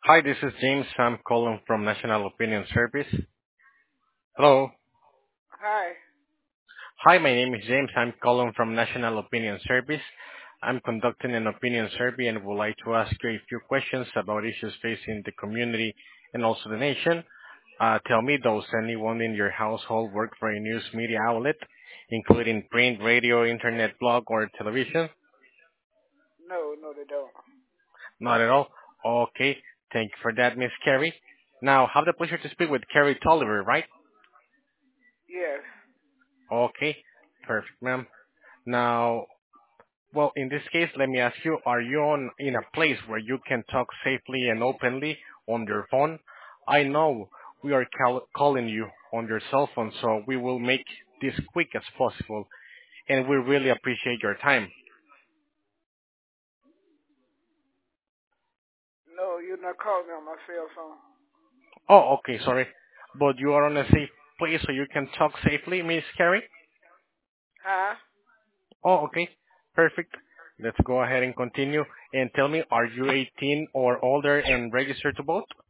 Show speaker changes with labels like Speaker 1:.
Speaker 1: Hi, this is James. I'm calling from National Opinion Service. Hello.
Speaker 2: Hi.
Speaker 1: Hi, my name is James. I'm calling from National Opinion Service. I'm conducting an opinion survey and would like to ask you a few questions about issues facing the community and also the nation. Tell me, does anyone in your household work for a news media outlet, including print, radio, internet, blog, or television?
Speaker 2: No, no, they don't.
Speaker 1: Not at all. Okay. Thank you for that, Miss Carrie. Now, have the pleasure to speak with Carrie Tolliver, right?
Speaker 2: Yes.
Speaker 1: Okay. Perfect, ma'am. Now, well, in this case, let me ask you, are you in a place where you can talk safely and openly on your phone? I know we are calling you on your cell phone, so we will make this quick as possible, and we really appreciate your time.
Speaker 2: No, you're not calling me on my cell phone.
Speaker 1: Oh, okay, sorry. But you are on a safe place so you can talk safely, Miss Carrie?
Speaker 2: Huh?
Speaker 1: Oh, okay. Perfect. Let's go ahead and continue. And tell me, are you 18 or older and registered to vote?